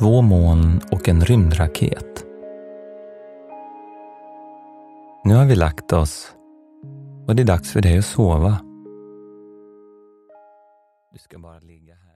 2 moln och en rymdraket. Nu har vi lagt oss och det är dags för dig att sova. Du ska bara ligga här.